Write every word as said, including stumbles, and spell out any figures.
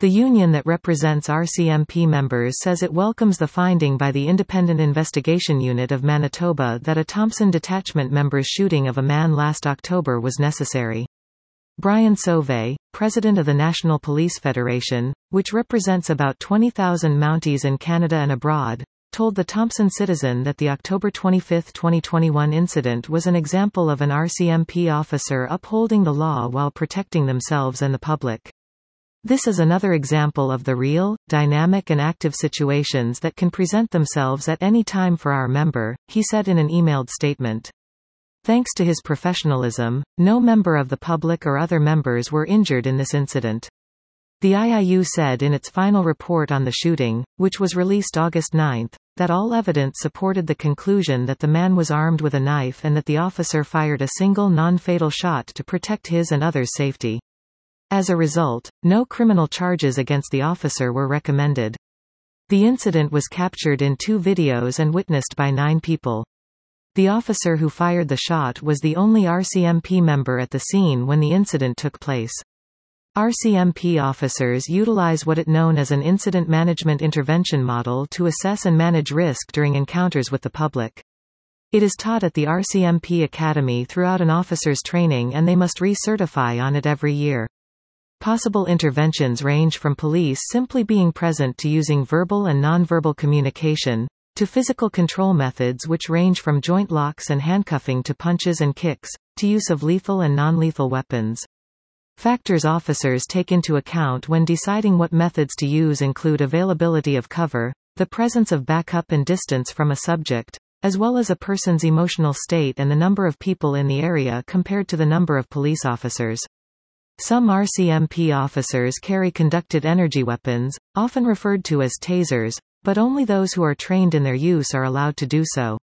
The union that represents R C M P members says it welcomes the finding by the Independent Investigation Unit of Manitoba that a Thompson Detachment member's shooting of a man last October was necessary. Brian Sauvé, president of the National Police Federation, which represents about twenty thousand Mounties in Canada and abroad, told the Thompson Citizen that the October twenty-fifth twenty twenty-one incident was an example of an R C M P officer upholding the law while protecting themselves and the public. This is another example of the real, dynamic and active situations that can present themselves at any time for our member, he said in an emailed statement. Thanks to his professionalism, no member of the public or other members were injured in this incident. The I I U said in its final report on the shooting, which was released August ninth, that all evidence supported the conclusion that the man was armed with a knife and that the officer fired a single non-fatal shot to protect his and others' safety. As a result, no criminal charges against the officer were recommended. The incident was captured in two videos and witnessed by nine people. The officer who fired the shot was the only R C M P member at the scene when the incident took place. R C M P officers utilize what is known as an incident management intervention model to assess and manage risk during encounters with the public. It is taught at the R C M P Academy throughout an officer's training and they must recertify on it every year. Possible interventions range from police simply being present to using verbal and nonverbal communication, to physical control methods which range from joint locks and handcuffing to punches and kicks, to use of lethal and non-lethal weapons. Factors officers take into account when deciding what methods to use include availability of cover, the presence of backup and distance from a subject, as well as a person's emotional state and the number of people in the area compared to the number of police officers. Some R C M P officers carry conducted energy weapons, often referred to as tasers, but only those who are trained in their use are allowed to do so.